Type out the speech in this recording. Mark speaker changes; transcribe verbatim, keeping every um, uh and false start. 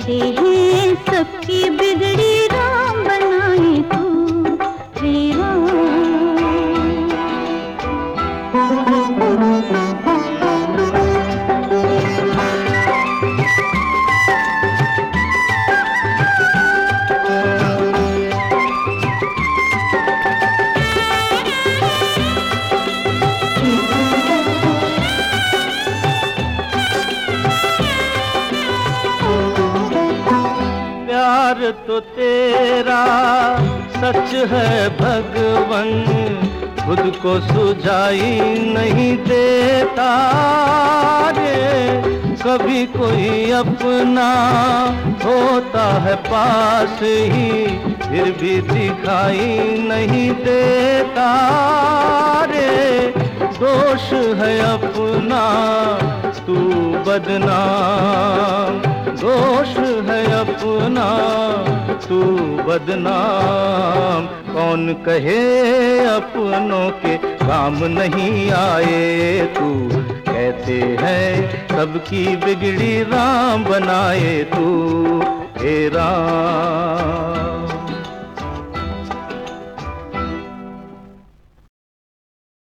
Speaker 1: कैसे है सबकी बिगड़ी राम बनाए तू हे राम।
Speaker 2: प्यार तो तेरा सच है भगवन, खुद को सुझाई नहीं देता रे। कभी कोई अपना होता है पास ही, फिर भी दिखाई नहीं देता रे। दोष है अपना तू बदनाम, दोष है अपना तू बदनाम। कौन कहे अपनों के काम नहीं आए तू, कहते हैं सबकी बिगड़ी राम बनाए तू हे राम।